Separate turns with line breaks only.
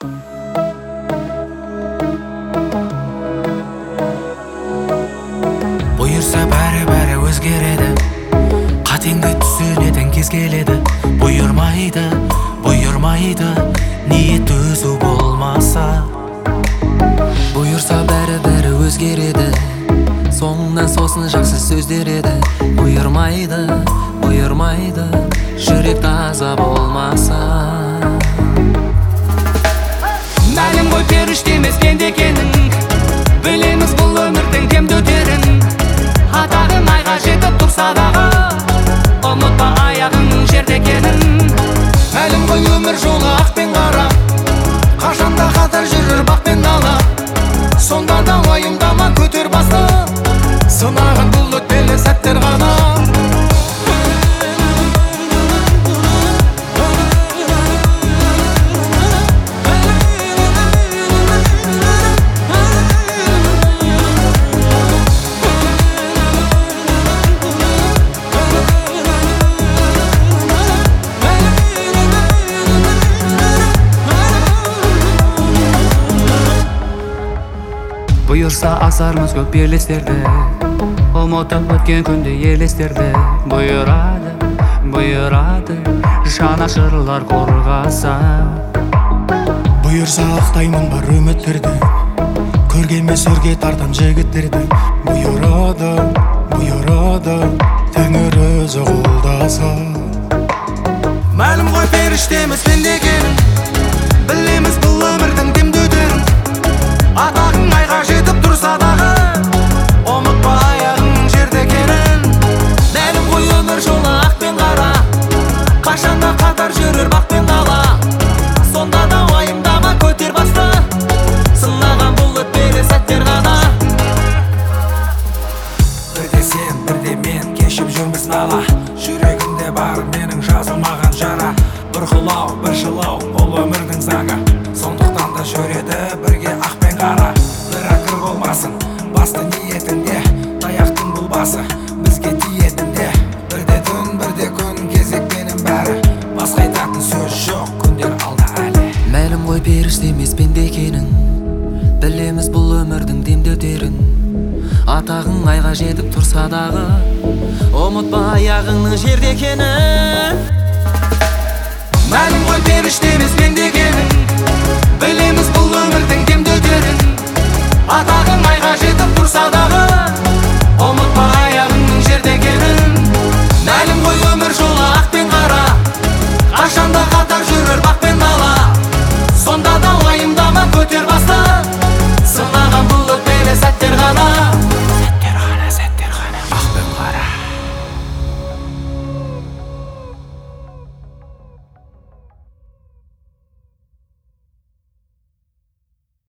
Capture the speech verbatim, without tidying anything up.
Бұйырса бәрі-бәрі өзгереді, қатеңді түсінетін кез келеді. Бұйырмайды, бұйырмайды, ниет өзу болмаса.
Бұйырса бәрі-бәрі өзгереді, соңынан сосын жақсы сөздер еді. Бұйырмайды, бұйырмайды, жүрек таза болмаса.
Мәлім ғой періште емес пенде екенін, білеміз бұл өмірдің кемде өтерін. Атағың айға жетіп тұрса дағы, ұмытпа аяғыңның жерде екенін. Мәлім ғой өмір жолы ақ пен қара, қашанда қатар жүрер бақ пен дала. Сонда да уайымдама, көтер басты, сынаған бұл өтпелі сәттер ғана.
Бұйырса асармыз көп белестерді, ұмытып өткен күнде елестерді. Бұйырады, бұйырады, жанашырлар қорғаса.
Бұйырса ақтаймын бар үміттерді, көргенме сөрге тартам жігіттерді. Бұйырады, бұйырады, тәңір өзі қолдаса.
Мәлім ғой періштеміз пенде екенін, білеміз бұл өмірдің демде өтерін. Атағың айға жетіп тұрса дағы, ұмытпа аяғыңның жерде екенін. Мәлім ғой өмір жолы ақ пен қара, қашанда қатар жүрер бақ пен дала. Сонда да уайымдама, көтер басты, сынаған бұл өтпелі сәттер ғана. Бірде сен, бірде мен кешіп жүрміз нала, жүрегімде бар менің жазылмаған жара. Бір құлау, бір жылау, бұл өмірдің заңы, сондықтан да жүреді бірге ақ пен қара. Бір ақыр болмасын, басты ниетінде, таяқтың бұл басы бізге тиетінде. Бірде түн, бірде күн, кезекпенің бәрі, басқа айтатын сөз жоқ, күндер алда әлі.
Мәлім ғой періште емес пенде екенін, білеміз бұл өмірдің демде өтерін. Атағың айға жетіп тұрса дағы, ұмытпа аяғыңның жерде екенін.
Мәлім ғой періште емес пенде екенін, білеміз бұл өмірдің демде өтерін. Атағың айға жетіп тұрса дағы, ұмытпа аяғыңның жерде екенін. Мәлім ғой өмір жолы ақ пен қара, қашанда қатар жүрер бақ пен